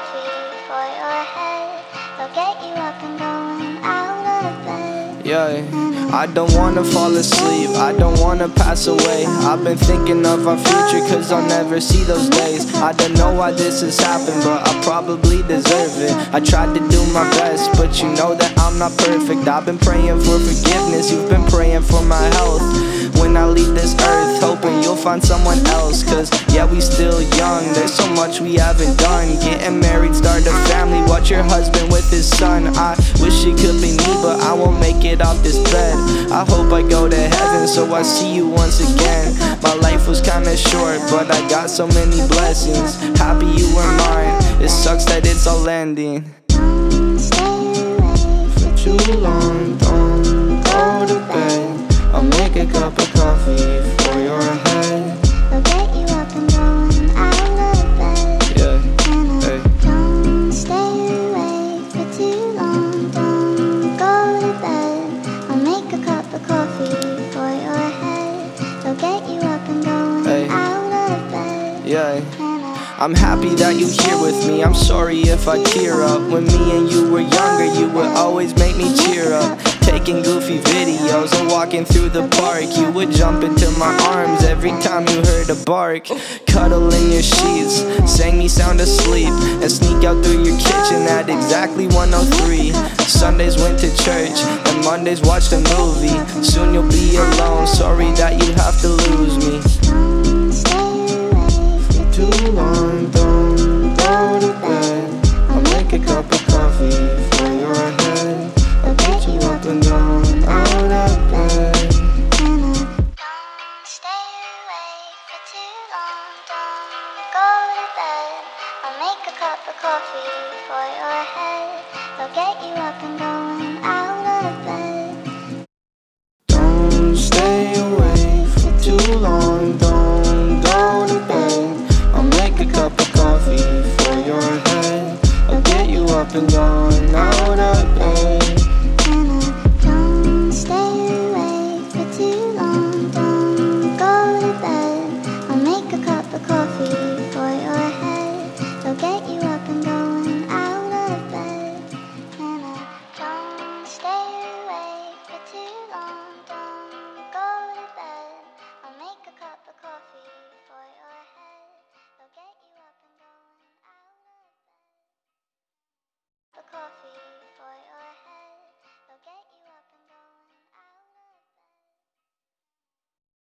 coffee for your head. They'll get you up and going out of bed. Yeah, I don't wanna fall asleep, I don't wanna pass away. I've been thinking of our future cause I'll never see those days. I don't know why this has happened, but I probably deserve it. I tried to do my best, but you know that I'm not perfect. I've been praying for forgiveness, you've been praying for my health. When I leave this earth, hoping you'll find someone else. Cause yeah, we still young, there's so much we haven't done. Getting married, start a family, watch your husband with his son. I wish it could be me, but I won't make it off this bed. I hope I go to heaven, so I see you once again. My life was kinda short, but I got so many blessings. Happy you were mine, it sucks that it's all ending. Don't stay awake for Too long, don't go to bed. I'll make a cup of coffee for your head. They'll get you up and going out of bed. Yeah, And hey. don't stay awake for too long. Don't go to bed. I'll make a cup of coffee for your head. They'll get you up and going Hey. out of bed. Yeah, I'm happy that you're here with me. I'm sorry if I tear up. When me and you were younger, you would always make me cheer up. Taking goofy videos and walking through the park. You would jump into my arms every time you heard a bark. Cuddle in your sheets, sang me sound asleep, and sneak out through your kitchen at exactly 1:03. Sundays went to church, and Mondays watched a movie. Soon you'll be alone, sorry that you have to